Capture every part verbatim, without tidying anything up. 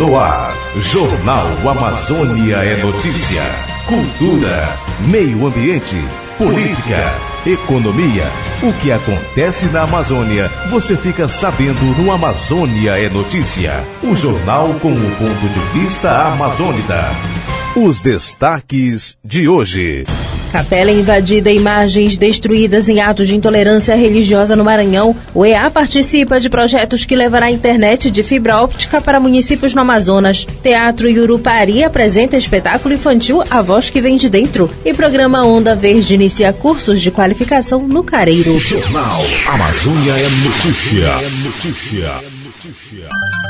No ar, Jornal Amazônia é notícia. Cultura, meio ambiente, política, economia. O que acontece na Amazônia, você fica sabendo no Amazônia é Notícia. O jornal com o ponto de vista amazônida. Os destaques de hoje. Capela invadida e imagens destruídas em atos de intolerância religiosa no Maranhão. O E A participa de projetos que levará a internet de fibra óptica para municípios no Amazonas. Teatro Yurupari apresenta espetáculo infantil A Voz que Vem de Dentro. E programa Onda Verde inicia cursos de qualificação no Careiro. Jornal Amazônia é Notícia. É notícia. É notícia.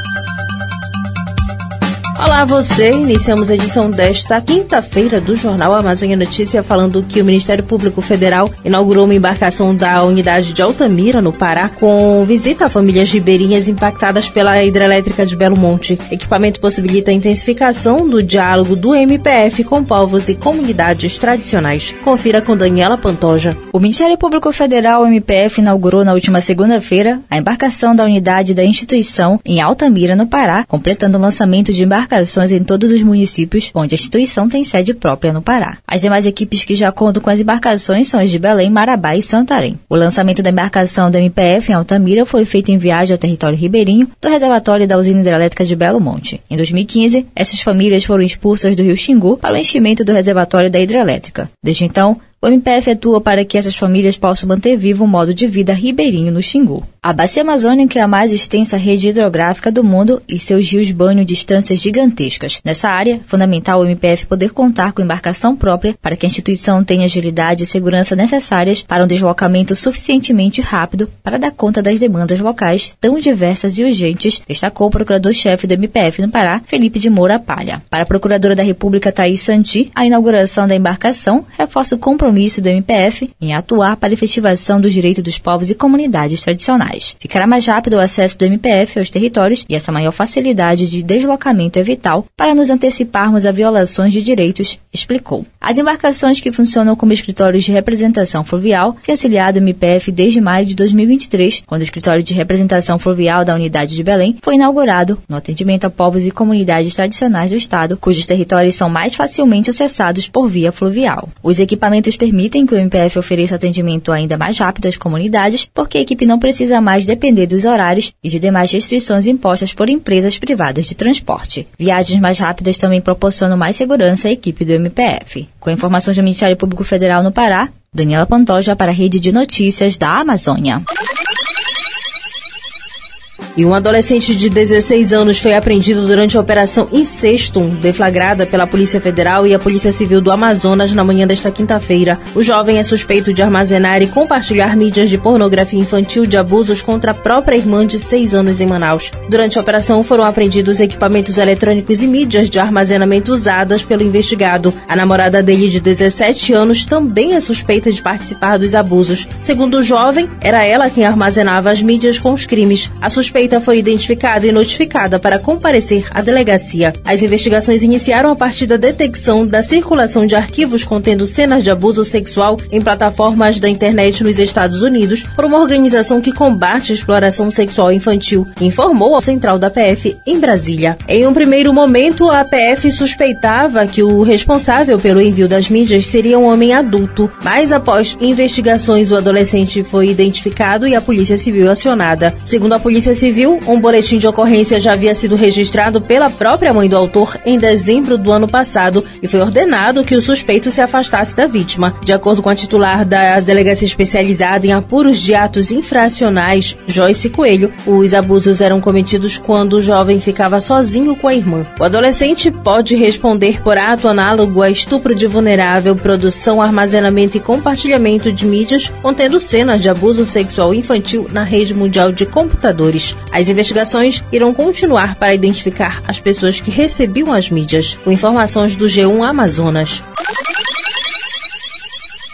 Olá você, iniciamos a edição desta quinta-feira do Jornal Amazônia Notícia falando que o Ministério Público Federal inaugurou uma embarcação da unidade de Altamira, no Pará, com visita a famílias ribeirinhas impactadas pela hidrelétrica de Belo Monte. Equipamento possibilita a intensificação do diálogo do M P F com povos e comunidades tradicionais. Confira com Daniela Pantoja. O Ministério Público Federal, M P F, inaugurou na última segunda-feira a embarcação da unidade da instituição em Altamira, no Pará, completando o lançamento de embarcações em todos os municípios onde a instituição tem sede própria no Pará. As demais equipes que já contam com as embarcações são as de Belém, Marabá e Santarém. O lançamento da embarcação da M P F em Altamira foi feito em viagem ao território ribeirinho do reservatório da usina hidrelétrica de Belo Monte. Em dois mil e quinze, essas famílias foram expulsas do rio Xingu para o enchimento do reservatório da hidrelétrica. Desde então, o M P F atua para que essas famílias possam manter vivo um modo de vida ribeirinho no Xingu. A Bacia Amazônica é a mais extensa rede hidrográfica do mundo e seus rios banham distâncias gigantescas. Nessa área, é fundamental o M P F poder contar com embarcação própria para que a instituição tenha agilidade e segurança necessárias para um deslocamento suficientemente rápido para dar conta das demandas locais tão diversas e urgentes, destacou o procurador-chefe do M P F no Pará, Felipe de Moura Palha. Para a Procuradora da República, Thaís Santi, a inauguração da embarcação reforça o compromisso do M P F em atuar para a efetivação dos direitos dos povos e comunidades tradicionais. Ficará mais rápido o acesso do M P F aos territórios e essa maior facilidade de deslocamento é vital para nos anteciparmos a violações de direitos, explicou. As embarcações que funcionam como escritórios de representação fluvial têm auxiliado o M P F desde maio de dois mil e vinte e três, quando o escritório de representação fluvial da unidade de Belém foi inaugurado no atendimento a povos e comunidades tradicionais do estado, cujos territórios são mais facilmente acessados por via fluvial. Os equipamentos permitem que o M P F ofereça atendimento ainda mais rápido às comunidades, porque a equipe não precisa mais depender dos horários e de demais restrições impostas por empresas privadas de transporte. Viagens mais rápidas também proporcionam mais segurança à equipe do M P F. Com informações do Ministério Público Federal no Pará, Daniela Pantoja para a Rede de Notícias da Amazônia. E um adolescente de dezesseis anos foi apreendido durante a Operação Incestum, deflagrada pela Polícia Federal e a Polícia Civil do Amazonas na manhã desta quinta-feira. O jovem é suspeito de armazenar e compartilhar mídias de pornografia infantil de abusos contra a própria irmã de seis anos em Manaus. Durante a operação foram apreendidos equipamentos eletrônicos e mídias de armazenamento usadas pelo investigado. A namorada dele de dezessete anos também é suspeita de participar dos abusos. Segundo o jovem, era ela quem armazenava as mídias com os crimes. A suspeita foi identificada e notificada para comparecer à delegacia. As investigações iniciaram a partir da detecção da circulação de arquivos contendo cenas de abuso sexual em plataformas da internet nos Estados Unidos por uma organização que combate a exploração sexual infantil, informou a central da P F em Brasília. Em um primeiro momento, a P F suspeitava que o responsável pelo envio das mídias seria um homem adulto, mas após investigações o adolescente foi identificado e a Polícia Civil acionada. Segundo a Polícia Civil, um boletim de ocorrência já havia sido registrado pela própria mãe do autor em dezembro do ano passado e foi ordenado que o suspeito se afastasse da vítima. De acordo com a titular da Delegacia Especializada em Apuros de Atos Infracionais, Joyce Coelho, os abusos eram cometidos quando o jovem ficava sozinho com a irmã. O adolescente pode responder por ato análogo a estupro de vulnerável, produção, armazenamento e compartilhamento de mídias contendo cenas de abuso sexual infantil na rede mundial de computadores. As investigações irão continuar para identificar as pessoas que recebiam as mídias. Com informações do G um Amazonas.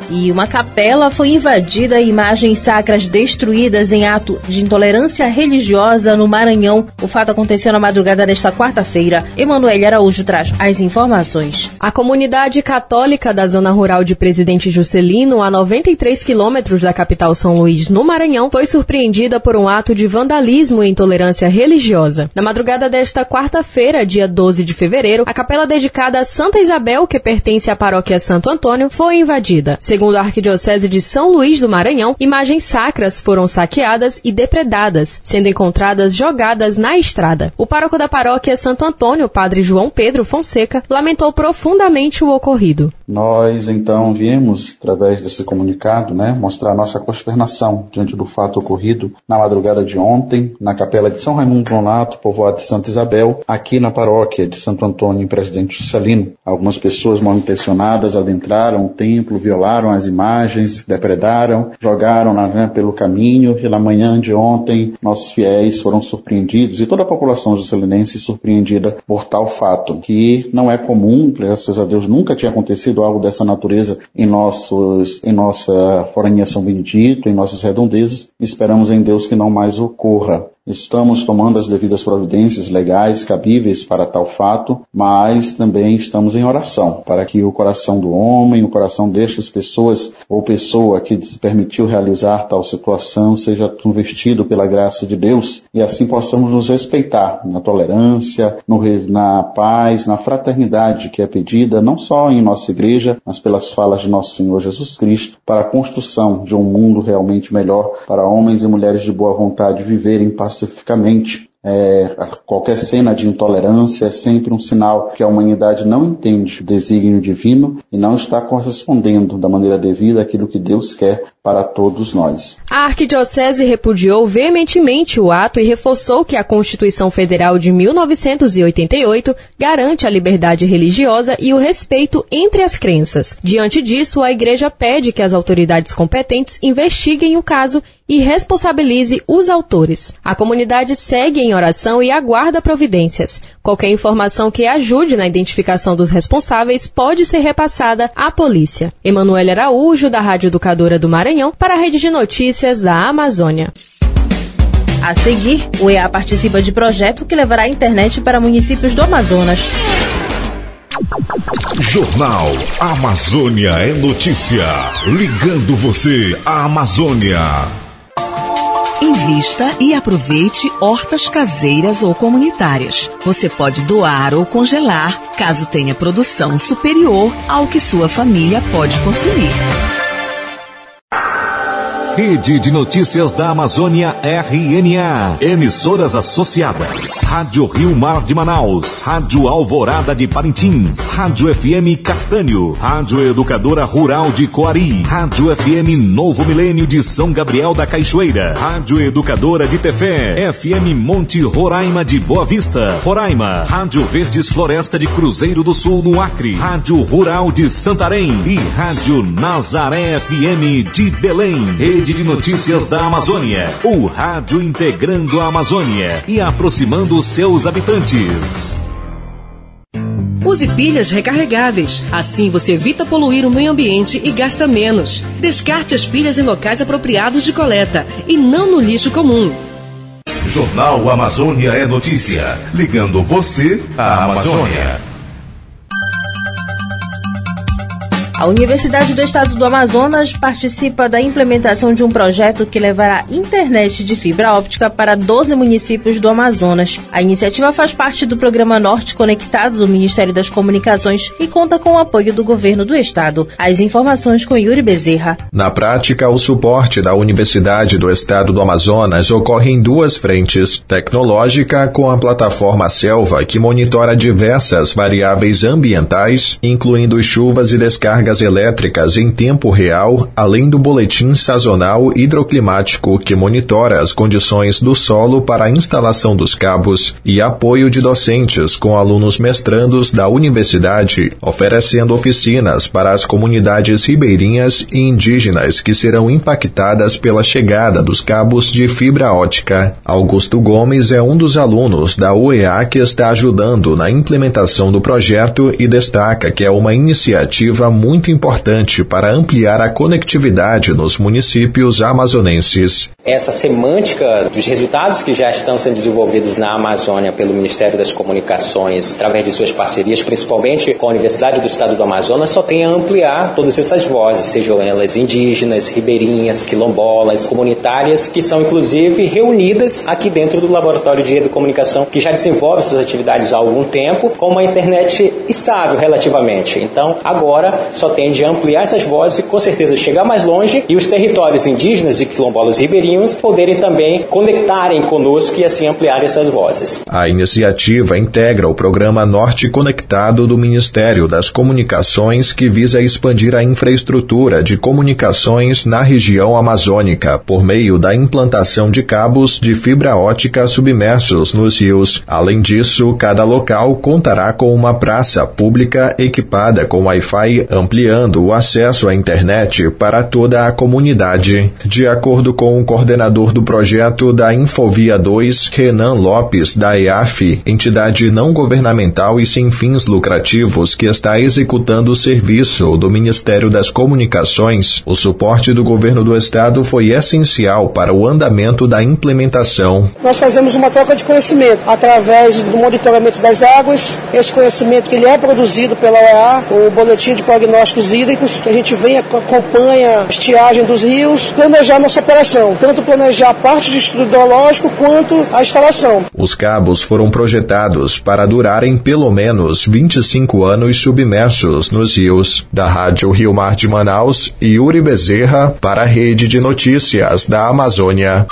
E uma capela foi invadida e imagens sacras destruídas em ato de intolerância religiosa no Maranhão. O fato aconteceu na madrugada desta quarta-feira. Emanuele Araújo traz as informações. A comunidade católica da zona rural de Presidente Juscelino, a noventa e três quilômetros da capital São Luís, no Maranhão, foi surpreendida por um ato de vandalismo e intolerância religiosa. Na madrugada desta quarta-feira, dia doze de fevereiro, a capela dedicada a Santa Isabel, que pertence à paróquia Santo Antônio, foi invadida. Segundo a Arquidiocese de São Luís do Maranhão, imagens sacras foram saqueadas e depredadas, sendo encontradas jogadas na estrada. O pároco da paróquia Santo Antônio, padre João Pedro Fonseca, lamentou profundamente o ocorrido. Nós, então, viemos, através desse comunicado, né, mostrar nossa consternação diante do fato ocorrido na madrugada de ontem, na capela de São Raimundo Nonato, povoado de Santa Isabel, aqui na paróquia de Santo Antônio, em Presidente Juscelino. Algumas pessoas mal intencionadas adentraram o templo, violaram as imagens, depredaram, jogaram na, né, pelo caminho, e na manhã de ontem, nossos fiéis foram surpreendidos, e toda a população juscelinense surpreendida por tal fato, que não é comum, graças a Deus nunca tinha acontecido algo dessa natureza em, nossos, em nossa forania São Benedito, em nossas redondezas. Esperamos em Deus que não mais ocorra. Estamos tomando as devidas providências legais, cabíveis para tal fato, mas também estamos em oração, para que o coração do homem, o coração destas pessoas, ou pessoa que se permitiu realizar tal situação, seja convertido pela graça de Deus, e assim possamos nos respeitar na tolerância, no, na paz, na fraternidade que é pedida, não só em nossa igreja, mas pelas falas de nosso Senhor Jesus Cristo, para a construção de um mundo realmente melhor, para homens e mulheres de boa vontade viverem pacificamente. É, qualquer cena de intolerância é sempre um sinal que a humanidade não entende o desígnio divino e não está correspondendo da maneira devida àquilo que Deus quer para todos nós. A Arquidiocese repudiou veementemente o ato e reforçou que a Constituição Federal de mil novecentos e oitenta e oito garante a liberdade religiosa e o respeito entre as crenças. Diante disso, a Igreja pede que as autoridades competentes investiguem o caso e responsabilize os autores. A comunidade segue em oração e aguarda providências. Qualquer informação que ajude na identificação dos responsáveis pode ser repassada à polícia. Emanuele Araújo, da Rádio Educadora do Maranhão, para a Rede de Notícias da Amazônia. A seguir, o E A participa de projeto que levará a internet para municípios do Amazonas. Jornal Amazônia é notícia. Ligando você à Amazônia. Invista e aproveite hortas caseiras ou comunitárias. Você pode doar ou congelar, caso tenha produção superior ao que sua família pode consumir. Rede de Notícias da Amazônia R N A. Emissoras associadas. Rádio Rio Mar de Manaus. Rádio Alvorada de Parintins. Rádio F M Castanho. Rádio Educadora Rural de Coari. Rádio F M Novo Milênio de São Gabriel da Cachoeira. Rádio Educadora de Tefé. F M Monte Roraima de Boa Vista, Roraima. Rádio Verdes Floresta de Cruzeiro do Sul, no Acre. Rádio Rural de Santarém. E Rádio Nazaré F M de Belém. Rede de Notícias da Amazônia, o rádio integrando a Amazônia e aproximando seus habitantes. Use pilhas recarregáveis, assim você evita poluir o meio ambiente e gasta menos. Descarte as pilhas em locais apropriados de coleta e não no lixo comum. Jornal Amazônia é notícia, ligando você à Amazônia. A Universidade do Estado do Amazonas participa da implementação de um projeto que levará internet de fibra óptica para doze municípios do Amazonas. A iniciativa faz parte do Programa Norte Conectado do Ministério das Comunicações e conta com o apoio do governo do estado. As informações com Yuri Bezerra. Na prática, o suporte da Universidade do Estado do Amazonas ocorre em duas frentes. Tecnológica, com a plataforma Selva, que monitora diversas variáveis ambientais, incluindo chuvas e descargas elétricas em tempo real, além do boletim sazonal hidroclimático que monitora as condições do solo para a instalação dos cabos, e apoio de docentes com alunos mestrandos da universidade, oferecendo oficinas para as comunidades ribeirinhas e indígenas que serão impactadas pela chegada dos cabos de fibra ótica. Augusto Gomes é um dos alunos da U E A que está ajudando na implementação do projeto e destaca que é uma iniciativa muito muito importante para ampliar a conectividade nos municípios amazonenses. Essa semântica dos resultados que já estão sendo desenvolvidos na Amazônia pelo Ministério das Comunicações, através de suas parcerias, principalmente com a Universidade do Estado do Amazonas, só tem a ampliar todas essas vozes, sejam elas indígenas, ribeirinhas, quilombolas, comunitárias, que são inclusive reunidas aqui dentro do Laboratório de Educomunicação, que já desenvolve essas atividades há algum tempo, com uma internet estável relativamente. Então, agora só tem de ampliar essas vozes e com certeza chegar mais longe e os territórios indígenas e quilombolas ribeirinhos poderem também conectarem conosco e assim ampliar essas vozes. A iniciativa integra o Programa Norte Conectado do Ministério das Comunicações, que visa expandir a infraestrutura de comunicações na região amazônica por meio da implantação de cabos de fibra ótica submersos nos rios. Além disso, cada local contará com uma praça pública equipada com Wi-Fi, ampliando o acesso à internet para toda a comunidade. De acordo com o coordenador do projeto da Infovia dois, Renan Lopes, da E A F, entidade não governamental e sem fins lucrativos que está executando o serviço do Ministério das Comunicações, o suporte do governo do estado foi essencial para o andamento da implementação. Nós fazemos uma troca de conhecimento através do monitoramento das águas, esse conhecimento que ele é produzido pela O E A, o Boletim de Prognósticos Hídricos, que a gente vem, acompanha a estiagem dos rios, planejar nossa operação, tanto planejar a parte de estudo hidrológico quanto a instalação. Os cabos foram projetados para durarem pelo menos vinte e cinco anos submersos nos rios. Da Rádio Rio Mar de Manaus, Yuri Bezerra, para a Rede de Notícias da Amazônia.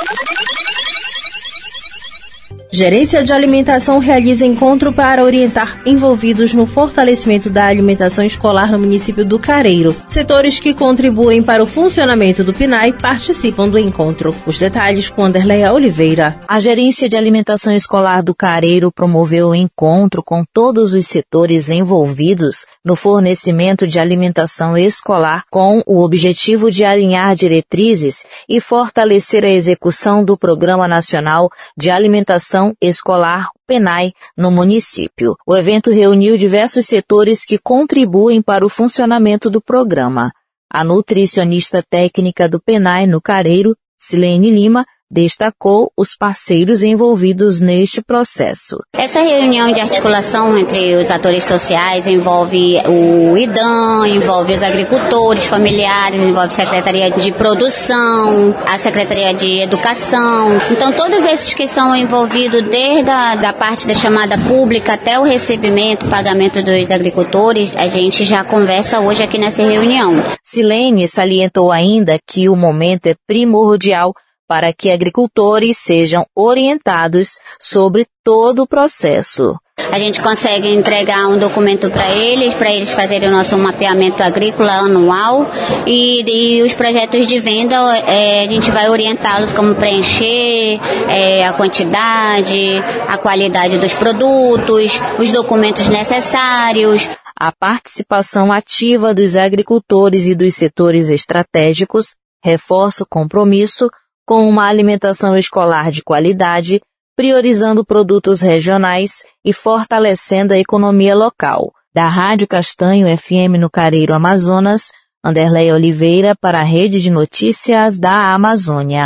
Gerência de Alimentação realiza encontro para orientar envolvidos no fortalecimento da alimentação escolar no município do Careiro. Setores que contribuem para o funcionamento do P N A E participam do encontro. Os detalhes com Anderleia Oliveira. A Gerência de Alimentação Escolar do Careiro promoveu o encontro com todos os setores envolvidos no fornecimento de alimentação escolar com o objetivo de alinhar diretrizes e fortalecer a execução do Programa Nacional de Alimentação Escolar P N A E no município. O evento reuniu diversos setores que contribuem para o funcionamento do programa. A nutricionista técnica do P N A E no Careiro, Silene Lima, destacou os parceiros envolvidos neste processo. Essa reunião de articulação entre os atores sociais envolve o IDAM, envolve os agricultores familiares, envolve a Secretaria de Produção, a Secretaria de Educação. Então, todos esses que são envolvidos desde a da parte da chamada pública até o recebimento, pagamento dos agricultores, a gente já conversa hoje aqui nessa reunião. Silene salientou ainda que o momento é primordial para que agricultores sejam orientados sobre todo o processo. A gente consegue entregar um documento para eles, para eles fazerem o nosso mapeamento agrícola anual e, e os projetos de venda, é, a gente vai orientá-los como preencher é, a quantidade, a qualidade dos produtos, os documentos necessários. A participação ativa dos agricultores e dos setores estratégicos reforça o compromisso com uma alimentação escolar de qualidade, priorizando produtos regionais e fortalecendo a economia local. Da Rádio Castanho F M no Careiro, Amazonas, Anderleia Oliveira para a Rede de Notícias da Amazônia.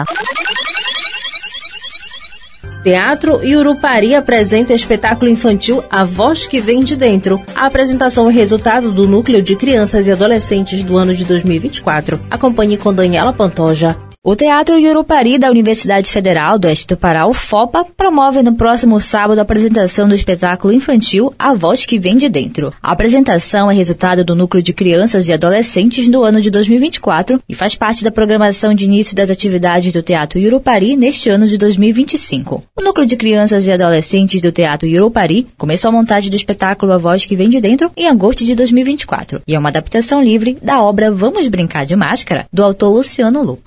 Teatro Iurupari apresenta espetáculo infantil A Voz que Vem de Dentro. A apresentação é resultado do Núcleo de Crianças e Adolescentes do ano de dois mil e vinte e quatro. Acompanhe com Daniela Pantoja. O Teatro Iurupari da Universidade Federal do Oeste do Pará, o FOPA, promove no próximo sábado a apresentação do espetáculo infantil A Voz que Vem de Dentro. A apresentação é resultado do Núcleo de Crianças e Adolescentes do ano de dois mil e vinte e quatro e faz parte da programação de início das atividades do Teatro Iurupari neste ano de dois mil e vinte e cinco. O Núcleo de Crianças e Adolescentes do Teatro Iurupari começou a montagem do espetáculo A Voz que Vem de Dentro em agosto de dois mil e vinte e quatro e é uma adaptação livre da obra Vamos Brincar de Máscara, do autor Luciano Lupi. A peça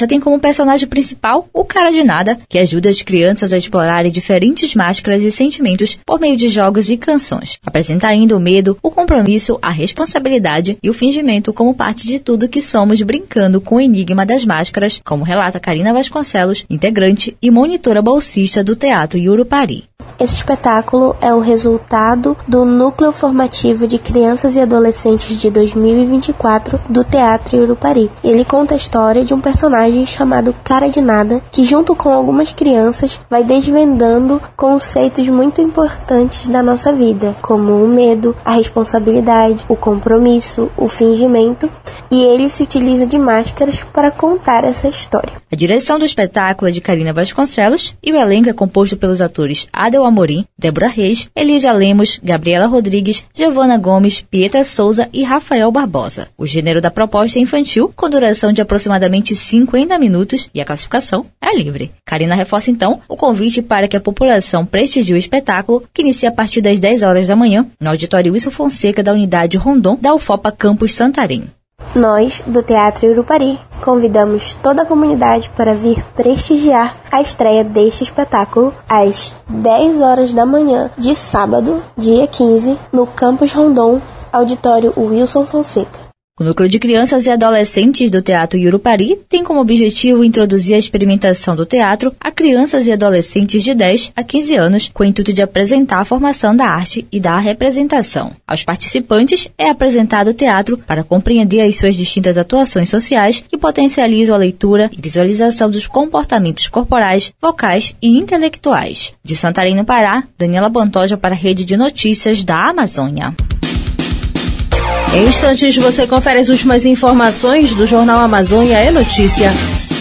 peça tem como personagem principal o Cara de Nada, que ajuda as crianças a explorarem diferentes máscaras e sentimentos por meio de jogos e canções. Apresenta ainda o medo, o compromisso, a responsabilidade e o fingimento como parte de tudo que somos, brincando com o enigma das máscaras, como relata Karina Vasconcelos, integrante e monitora bolsista do Teatro Yurupari. Esse espetáculo é o resultado do Núcleo Formativo de Crianças e Adolescentes de dois mil e vinte e quatro do Teatro Yurupari. Ele conta a história de um personagem chamado Cara de Nada, que junto com algumas crianças vai desvendando conceitos muito importantes da nossa vida, como o medo, a responsabilidade, o compromisso, o fingimento, e ele se utiliza de máscaras para contar essa história. A direção do espetáculo é de Karina Vasconcelos e o elenco é composto pelos atores Adel Amorim, Débora Reis, Elísia Lemos, Gabriela Rodrigues, Giovana Gomes, Pietra Souza e Rafael Barbosa. O gênero da proposta é infantil, com duração de aproximadamente cinquenta minutos, e a classificação é livre. Karina reforça então o convite para que a população prestigie o espetáculo, que inicia a partir das dez horas da manhã, no auditório Wilson Fonseca da unidade Rondon da UFOPA Campus Santarém. Nós, do Teatro Yurupari, convidamos toda a comunidade para vir prestigiar a estreia deste espetáculo às dez horas da manhã de sábado, dia quinze, no Campus Rondon, auditório Wilson Fonseca. O Núcleo de Crianças e Adolescentes do Teatro Yurupari tem como objetivo introduzir a experimentação do teatro a crianças e adolescentes de dez a quinze anos, com o intuito de apresentar a formação da arte e da representação. Aos participantes é apresentado o teatro para compreender as suas distintas atuações sociais que potencializam a leitura e visualização dos comportamentos corporais, vocais e intelectuais. De Santarém, no Pará, Daniela Bantoja para a Rede de Notícias da Amazônia. Em instantes, você confere as últimas informações do Jornal Amazônia é Notícia.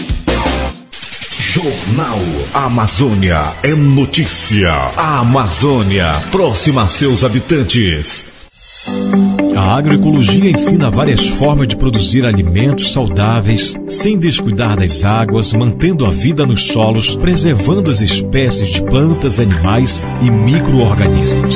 Jornal Amazônia é Notícia. A Amazônia, próxima a seus habitantes. A agroecologia ensina várias formas de produzir alimentos saudáveis, sem descuidar das águas, mantendo a vida nos solos, preservando as espécies de plantas, animais e micro-organismos.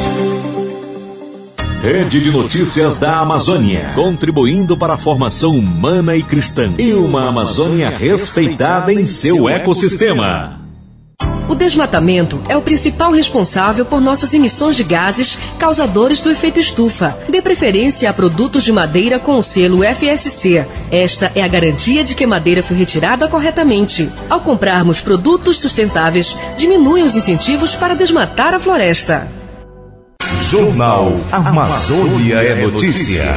Rede de Notícias da Amazônia, contribuindo para a formação humana e cristã, e uma Amazônia respeitada em seu ecossistema. O desmatamento é o principal responsável por nossas emissões de gases causadores do efeito estufa. Dê preferência a produtos de madeira com o selo F S C. Esta é a garantia de que a madeira foi retirada corretamente. Ao comprarmos produtos sustentáveis, diminui os incentivos para desmatar a floresta. Jornal Amazônia é Notícia.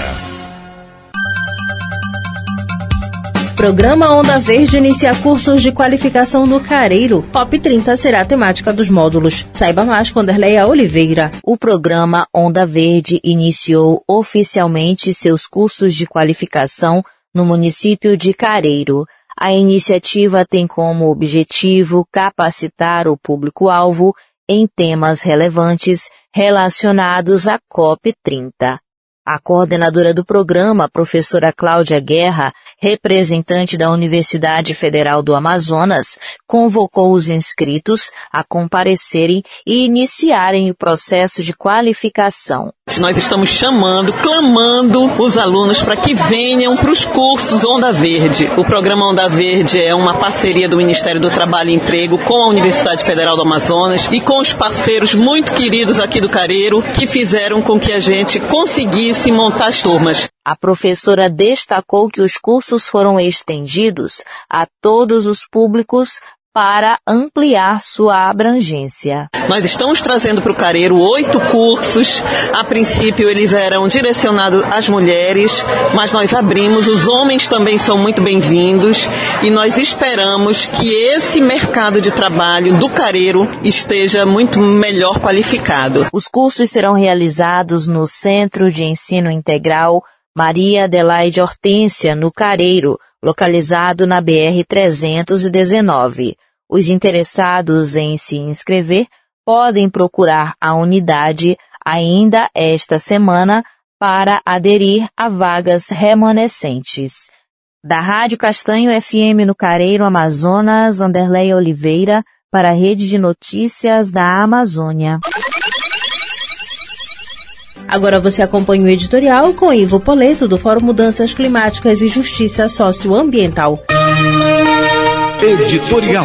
Programa Onda Verde inicia cursos de qualificação no Careiro. C O P trinta será a temática dos módulos. Saiba mais com Anderleia Oliveira. O programa Onda Verde iniciou oficialmente seus cursos de qualificação no município de Careiro. A iniciativa tem como objetivo capacitar o público-alvo em temas relevantes relacionados à C O P trinta. A coordenadora do programa, a professora Cláudia Guerra, representante da Universidade Federal do Amazonas, convocou os inscritos a comparecerem e iniciarem o processo de qualificação. Nós estamos chamando, clamando os alunos para que venham para os cursos Onda Verde. O programa Onda Verde é uma parceria do Ministério do Trabalho e Emprego com a Universidade Federal do Amazonas e com os parceiros muito queridos aqui do Careiro que fizeram com que a gente conseguisse montar as turmas. A professora destacou que os cursos foram estendidos a todos os públicos para ampliar sua abrangência. Nós estamos trazendo para o Careiro oito cursos. A princípio eles eram direcionados às mulheres, mas nós abrimos, os homens também são muito bem-vindos e nós esperamos que esse mercado de trabalho do Careiro esteja muito melhor qualificado. Os cursos serão realizados no Centro de Ensino Integral Maria Adelaide Hortência, no Careiro, localizado na B R trezentos e dezenove. Os interessados em se inscrever podem procurar a unidade ainda esta semana para aderir a vagas remanescentes. Da Rádio Castanho F M no Careiro, Amazonas, Anderleia Oliveira, para a Rede de Notícias da Amazônia. Agora você acompanha o editorial com Ivo Poleto, do Fórum Mudanças Climáticas e Justiça Socioambiental. Editorial.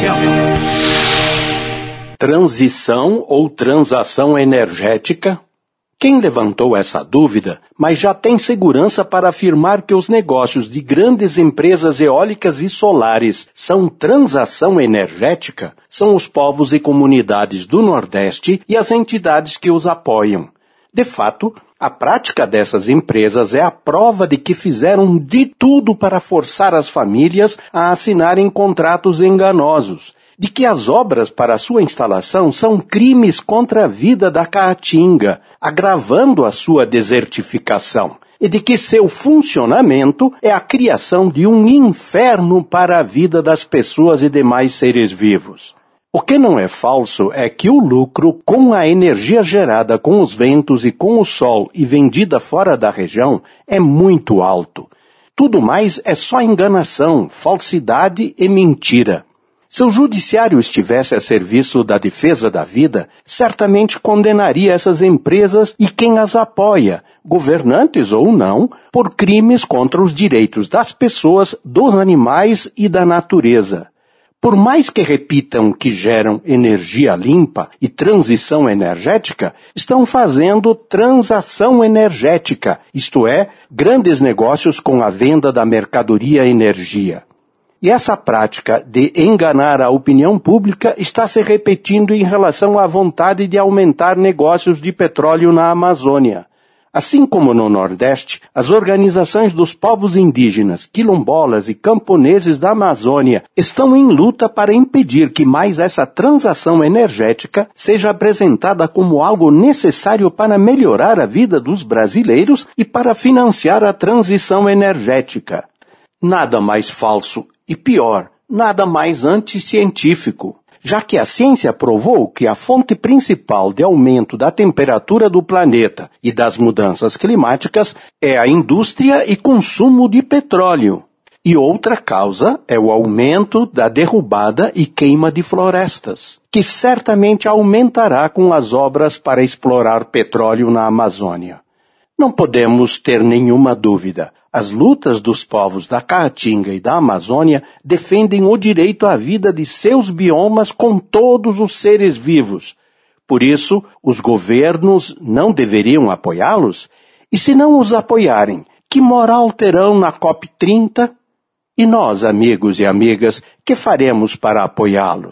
Transição ou transação energética? Quem levantou essa dúvida, mas já tem segurança para afirmar que os negócios de grandes empresas eólicas e solares são transação energética, são os povos e comunidades do Nordeste e as entidades que os apoiam. De fato, a prática dessas empresas é a prova de que fizeram de tudo para forçar as famílias a assinarem contratos enganosos, de que as obras para sua instalação são crimes contra a vida da Caatinga, agravando a sua desertificação, e de que seu funcionamento é a criação de um inferno para a vida das pessoas e demais seres vivos. O que não é falso é que o lucro com a energia gerada com os ventos e com o sol e vendida fora da região é muito alto. Tudo mais é só enganação, falsidade e mentira. Se o judiciário estivesse a serviço da defesa da vida, certamente condenaria essas empresas e quem as apoia, governantes ou não, por crimes contra os direitos das pessoas, dos animais e da natureza. Por mais que repitam que geram energia limpa e transição energética, estão fazendo transação energética, isto é, grandes negócios com a venda da mercadoria energia. E essa prática de enganar a opinião pública está se repetindo em relação à vontade de aumentar negócios de petróleo na Amazônia. Assim como no Nordeste, as organizações dos povos indígenas, quilombolas e camponeses da Amazônia estão em luta para impedir que mais essa transação energética seja apresentada como algo necessário para melhorar a vida dos brasileiros e para financiar a transição energética. Nada mais falso e pior, nada mais anticientífico, já que a ciência provou que a fonte principal de aumento da temperatura do planeta e das mudanças climáticas é a indústria e consumo de petróleo. E outra causa é o aumento da derrubada e queima de florestas, que certamente aumentará com as obras para explorar petróleo na Amazônia. Não podemos ter nenhuma dúvida. As lutas dos povos da Caatinga e da Amazônia defendem o direito à vida de seus biomas com todos os seres vivos. Por isso, os governos não deveriam apoiá-los? E se não os apoiarem, que moral terão na COP trinta? E nós, amigos e amigas, que faremos para apoiá-los?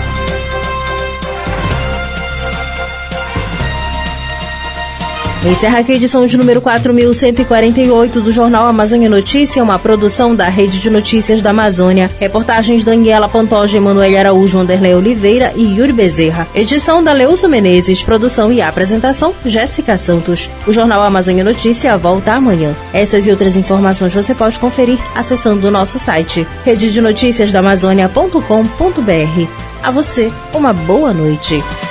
Encerra aqui a edição de número quatro mil cento e quarenta e oito do Jornal Amazônia Notícia, uma produção da Rede de Notícias da Amazônia. Reportagens Daniela Pantoja, Emanuele Araújo, Anderlei Oliveira e Yuri Bezerra. Edição da Leuso Menezes, produção e apresentação Jéssica Santos. O Jornal Amazônia Notícia volta amanhã. Essas e outras informações você pode conferir acessando o nosso site rede de notícias da amazônia ponto com ponto br. A você, uma boa noite.